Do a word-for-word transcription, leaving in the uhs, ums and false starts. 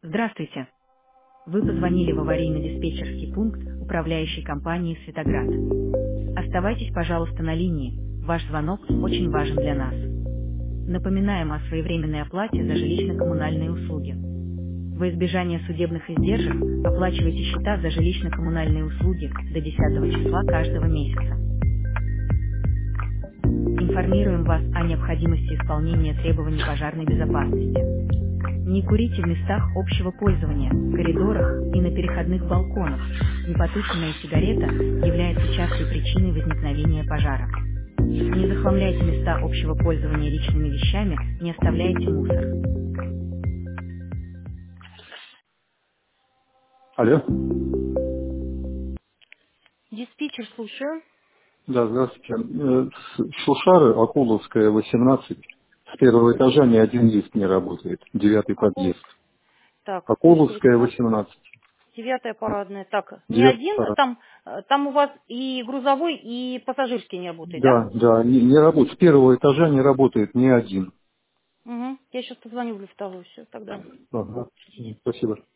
Здравствуйте. Вы позвонили в аварийно-диспетчерский пункт управляющей компании «Светоград». Оставайтесь, пожалуйста, на линии. Ваш звонок очень важен для нас. Напоминаем о своевременной оплате за жилищно-коммунальные услуги. Во избежание судебных издержек оплачивайте счета за жилищно-коммунальные услуги до десятого числа каждого месяца. Информируем вас о необходимости исполнения требований пожарной безопасности. Не курите в местах общего пользования, коридорах и на переходных балконах. Непотушенная сигарета является частой причиной возникновения пожара. Не захламляйте места общего пользования личными вещами, не оставляйте мусор. Алло. Диспетчер, слушаю. Да, здравствуйте. Э, с- Шушары, Акуловская, восемнадцать. С первого этажа ни один лифт не работает. Девятый Акул... подъезд. Так, улица Акуловская, восемнадцать, восемнадцать. девятая парадная. Так, не Девятый один, подъезд. там, э, там у вас и грузовой, и пассажирский не работает, да? Да, да, не, не работает. С первого этажа не работает ни один. Угу. Я сейчас позвоню в лифтовую, все, тогда. Ага. Спасибо.